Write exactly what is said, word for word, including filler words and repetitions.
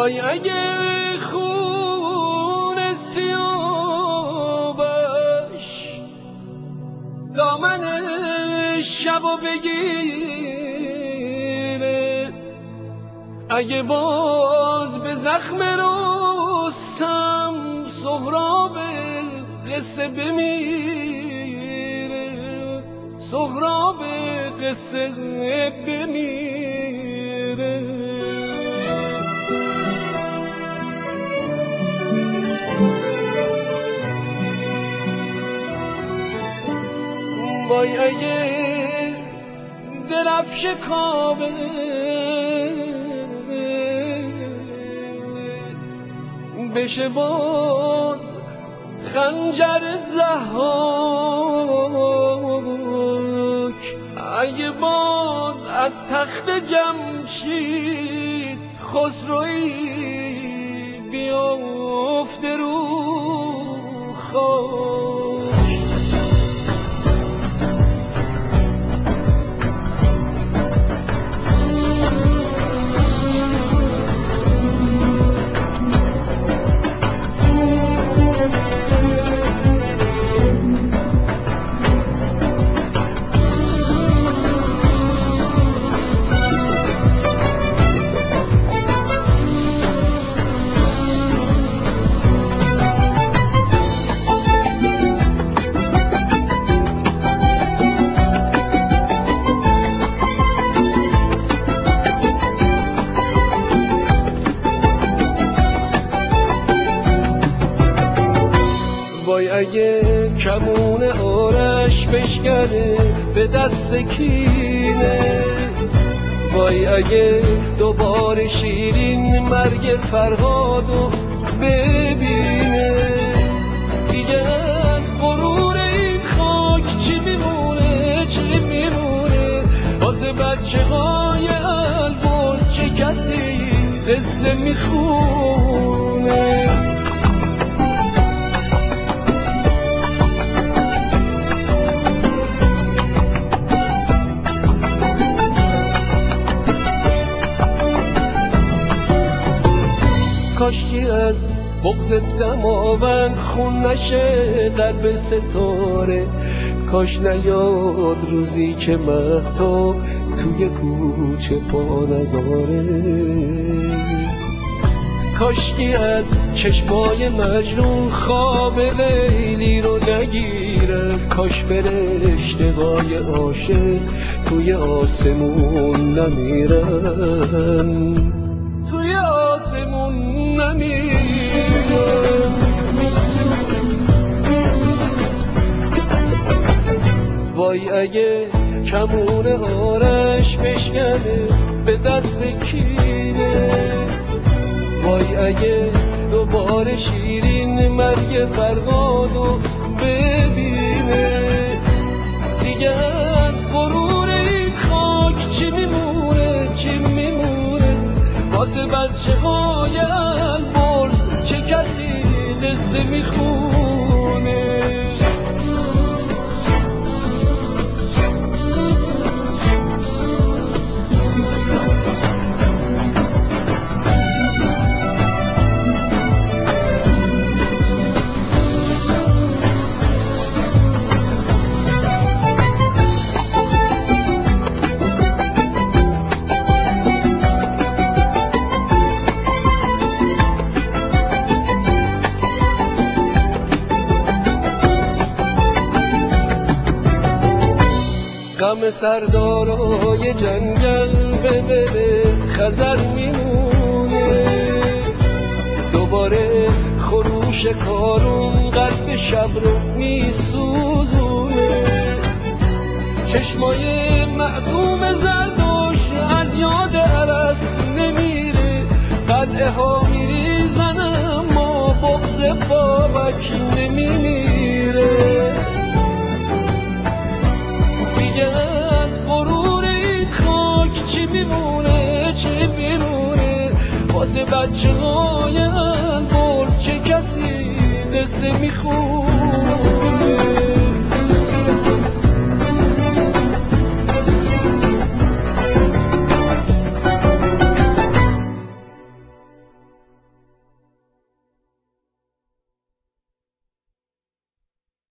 وای اگه خون سیاوش دامن شبو بگیره، اگه باز به زخم رستم سهراب قصه بمیره، سهراب قصه بمیره. وای اگه درفش کامل بشه باز خنجر ضحاک، اگه باز از تخت جمشید خسروی بیافته رو خاک. وای اگه کمون آرش بشکنه به دست کینه، وای اگه دوباره شیرین مرگ فرهادو ببینه، دیگه از غرور این خاک چی میمونه چی میمونه، واسه بچه های البرز چه کسی قصه میخونه. کاشکی از بغض دماوند خون نشه قلب ستاره، کاش نیاد روزی که مهتاب توی کوچه پا نذاره، کاشکی از چشمای مجنون خواب لیلی رو نگیره، کاش فرشته‌های عاشق توی آسمون نمیرن، توی آسمون نمیرن. وای اگه کمون آرش بشکنه به دست کینه، وای اگه دوباره شیرین مرگ فرهادو ببینه، دیگه از غرور این خاک چی میمونه چی میمونه، واسه بچه های البرز چه کسی قصه میخونه. غم سردارای جنگل به دل خزر میمونه، دوباره خروش کارون قلب شب رو میسوزونه، چشمای معصوم زردوش از یاد عرس نمیره، قلعه ها میریزن اما بغض بابک نمیمیره، دیگه از غرور این خاک چی میمونه چی میمونه، واسه بچه های البرز چه کسی قصه میخونه.